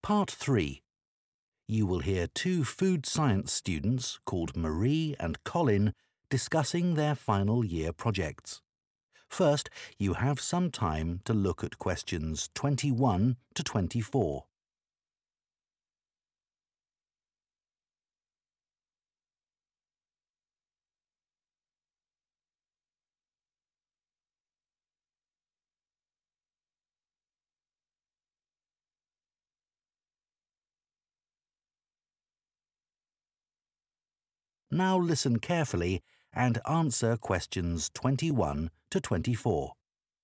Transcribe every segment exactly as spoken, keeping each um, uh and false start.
Part three. You will hear two food science students called Marie and Colin discussing their final year projects. First, you have some time to look at questions twenty-one to twenty-four. Now listen carefully and answer questions twenty-one to twenty-four.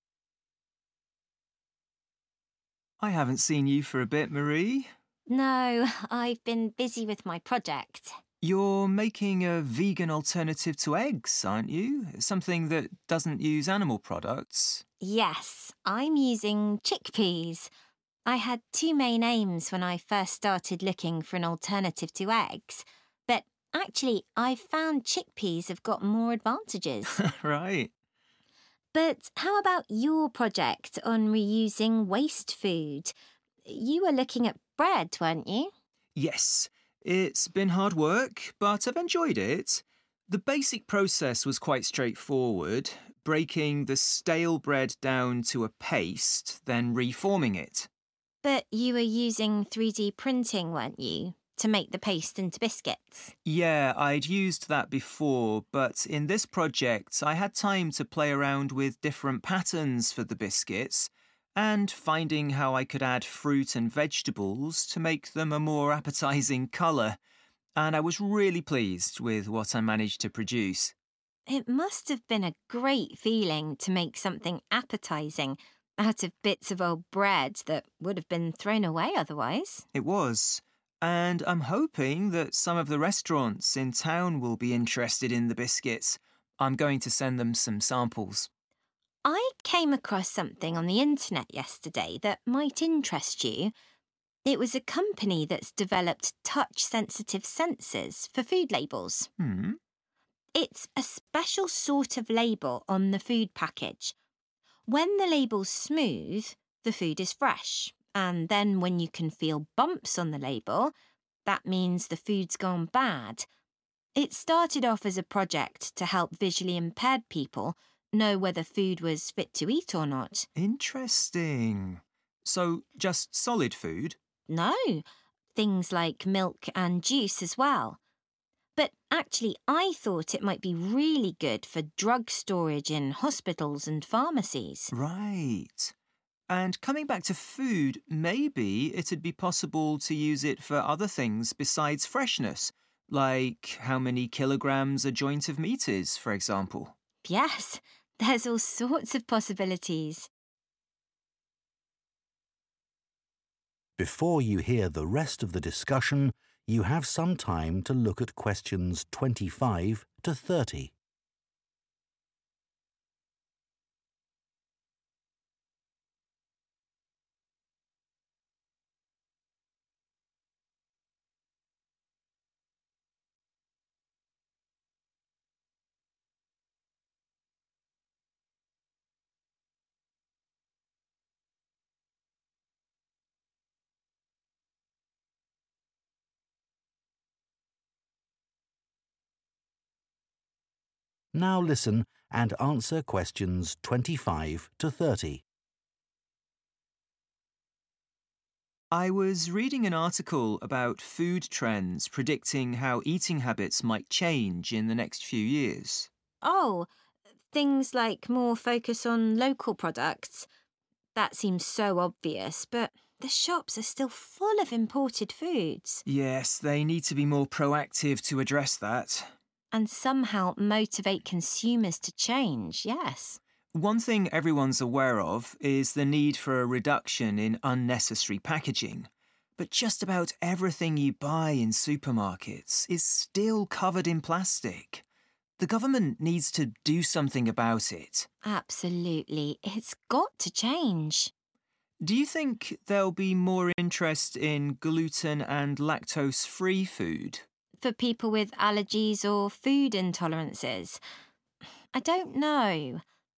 I haven't seen you for a bit, Marie. No, I've been busy with my project. You're making a vegan alternative to eggs, aren't you? Something that doesn't use animal products. Yes, I'm using chickpeas. I had two main aims when I first started looking for an alternative to eggs, but actually I've found chickpeas have got more advantages. Right. But how about your project on reusing waste food? You were looking at bread, weren't you? Yes, it's been hard work, but I've enjoyed it. The basic process was quite straightforward, breaking the stale bread down to a paste, then reforming it. But you were using three D printing, weren't you, to make the paste into biscuits? Yeah, I'd used that before, but in this project I had time to play around with different patterns for the biscuits and finding how I could add fruit and vegetables to make them a more appetising colour, and I was really pleased with what I managed to produce. It must have been a great feeling to make something appetising out of bits of old bread that would have been thrown away otherwise. It was. And I'm hoping that some of the restaurants in town will be interested in the biscuits. I'm going to send them some samples. I came across something on the internet yesterday that might interest you. It was a company that's developed touch-sensitive sensors for food labels. Hmm. It's a special sort of label on the food package. When the label's smooth, the food is fresh. And then when you can feel bumps on the label, that means the food's gone bad. It started off as a project to help visually impaired people know whether food was fit to eat or not. Interesting. So, just solid food? No, things like milk and juice as well. But actually, I thought it might be really good for drug storage in hospitals and pharmacies. Right. And coming back to food, maybe it'd be possible to use it for other things besides freshness, like how many kilograms a joint of meat is, for example. Yes, there's all sorts of possibilities. Before you hear the rest of the discussion, you have some time to look at questions twenty-five to thirty. Now listen and answer questions twenty-five to thirty. I was reading an article about food trends predicting how eating habits might change in the next few years. Oh, things like more focus on local products. That seems so obvious, but the shops are still full of imported foods. Yes, they need to be more proactive to address that. And somehow motivate consumers to change, yes. One thing everyone's aware of is the need for a reduction in unnecessary packaging. But just about everything you buy in supermarkets is still covered in plastic. The government needs to do something about it. Absolutely. It's got to change. Do you think there'll be more interest in gluten and lactose-free food? For people with allergies or food intolerances? I don't know.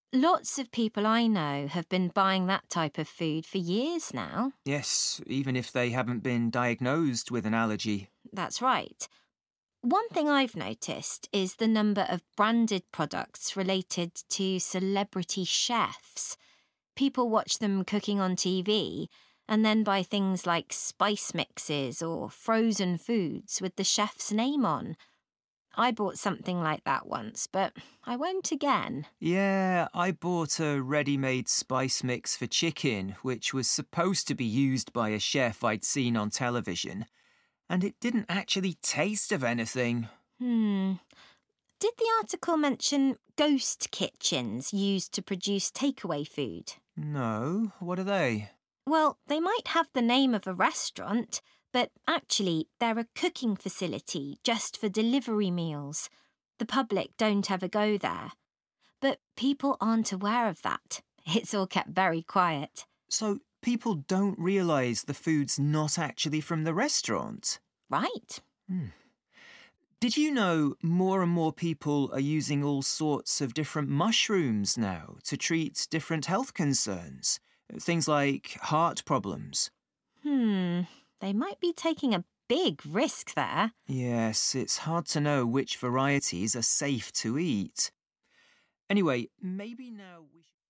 Lots of people I know have been buying that type of food for years now. Yes, even if they haven't been diagnosed with an allergy. That's right. One thing I've noticed is the number of branded products related to celebrity chefs. People watch them cooking on T V and then buy things like spice mixes or frozen foods with the chef's name on. I bought something like that once, but I won't again. Yeah, I bought a ready-made spice mix for chicken, which was supposed to be used by a chef I'd seen on television, and it didn't actually taste of anything. Hmm. Did the article mention ghost kitchens used to produce takeaway food? No, what are they? Well, they might have the name of a restaurant, but actually they're a cooking facility just for delivery meals. The public don't ever go there. But people aren't aware of that. It's all kept very quiet. So people don't realise the food's not actually from the restaurant? Right. Hmm. Did you know more and more people are using all sorts of different mushrooms now to treat different health concerns? Things like heart problems. Hmm, they might be taking a big risk there. Yes, it's hard to know which varieties are safe to eat. Anyway, maybe now we should...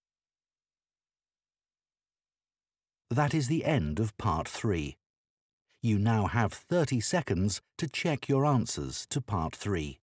That is the end of part three. You now have thirty seconds to check your answers to part three.